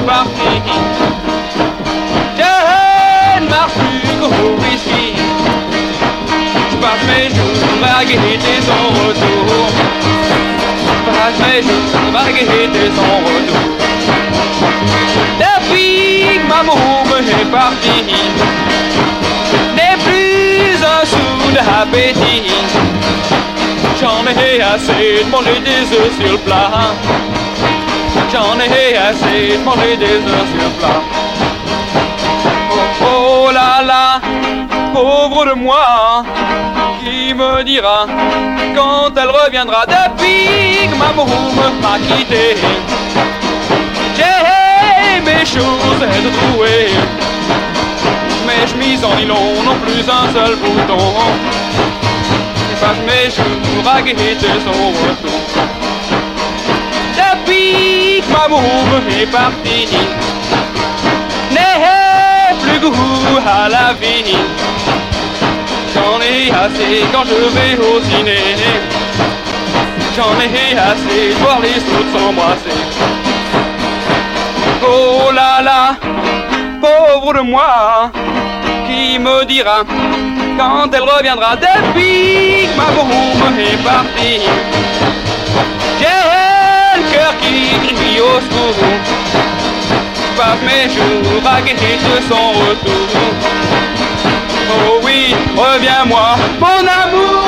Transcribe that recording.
parti. Je ne marche plus qu'au whisky. Je passe mes jours à guetter son retour. Je passe mes jours à guetter son retour. Depuis que maman est partie, n'est plus un sou d'appétit. J'en ai assez de manger des œufs sur le plat. J'en ai assez de manger des œufs sur le plat. Oh, oh là là, pauvre de moi, qui me dira quand elle reviendra. Depuis que maman m'a quitté, j'ai mes choses à trouver. Mes chemises en nylon n'ont plus un seul bouton. Je passe mes jours à guetter son retour. Depuis que maman est partie, n'ai plus goût à la vie. J'en ai assez quand je vais au ciné. J'en ai assez de voir les autres s'embrasser. Oh là là, pauvre de moi, qui me dira quand elle reviendra. Depuis que ma boum est partie, j'ai le cœur qui crie au secours. Je passe mes jours à guetter son retour. Oh oui, reviens-moi, mon amour.